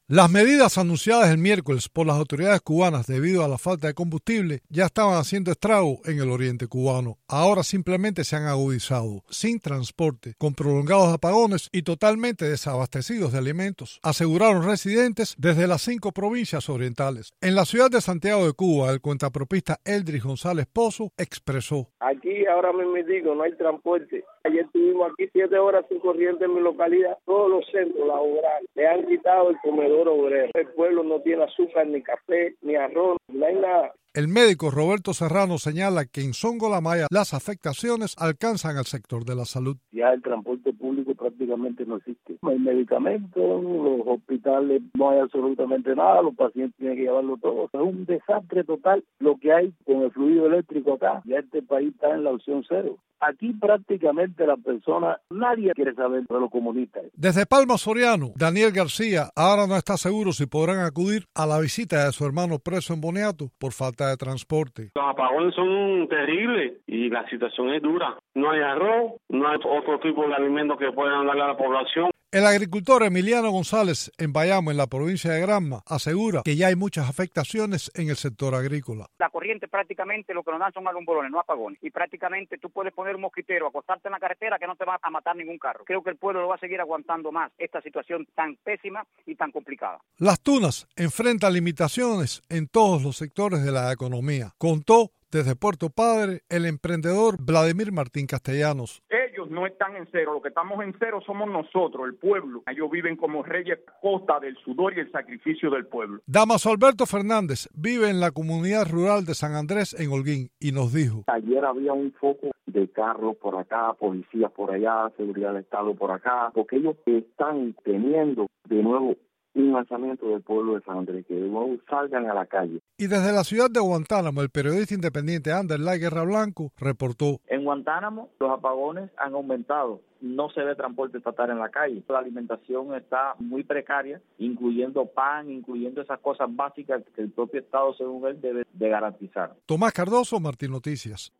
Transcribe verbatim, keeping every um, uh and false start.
Las medidas anunciadas el miércoles por las autoridades cubanas debido a la falta de combustible ya estaban haciendo estrago en el oriente cubano. Ahora simplemente se han agudizado, sin transporte, con prolongados apagones y totalmente desabastecidos de alimentos, aseguraron residentes desde las cinco provincias orientales. En la ciudad de Santiago de Cuba, el cuentapropista Eldris González Pozo expresó: Aquí ahora mismo digo, no hay transporte. Ayer estuvimos aquí siete horas sin corriente en mi localidad. Todos los centros laborales le han quitado el comedor obrero. El pueblo no tiene azúcar, ni café, ni arroz, no hay nada. El médico Roberto Serrano señala que en Songolamaya las afectaciones alcanzan al sector de la salud. Ya el transporte público prácticamente no existe. No hay medicamentos, los hospitales no hay absolutamente nada, los pacientes tienen que llevarlo todo. Es un desastre total lo que hay con el fluido eléctrico acá. Ya este país está en la opción cero. Aquí prácticamente la persona, nadie quiere saber de los comunistas. Desde Palma Soriano, Daniel García ahora no está seguro si podrán acudir a la visita de su hermano preso en Boniato por falta de transporte. Los apagones son terribles y la situación es dura. No hay arroz, no hay otro tipo de alimentos que puedan darle a la población. El agricultor Emiliano González en Bayamo, en la provincia de Granma, asegura que ya hay muchas afectaciones en el sector agrícola. La corriente prácticamente lo que nos dan son alumbrones, no apagones. Y prácticamente tú puedes poner un mosquitero, acostarte en la carretera que no te va a matar ningún carro. Creo que el pueblo lo va a seguir aguantando más, esta situación tan pésima y tan complicada. Las Tunas enfrentan limitaciones en todos los sectores de la economía, contó desde Puerto Padre el emprendedor Vladimir Martín Castellanos. Ellos no están en cero, lo que estamos en cero somos nosotros, el pueblo. Ellos viven como reyes a costa del sudor y el sacrificio del pueblo. Damaso Alberto Fernández vive en la comunidad rural de San Andrés en Holguín y nos dijo: ayer había un foco de carros por acá, policías por allá, seguridad del Estado por acá, porque ellos están teniendo de nuevo un lanzamiento del pueblo de San Andrés, que de nuevo salgan a la calle. Y desde la ciudad de Guantánamo, el periodista independiente Anderlay Guerra Blanco reportó: en Guantánamo los apagones han aumentado, no se ve transporte estatal en la calle, la alimentación está muy precaria, incluyendo pan, incluyendo esas cosas básicas que el propio Estado, según él, debe de garantizar. Tomás Cardoso, Martín Noticias.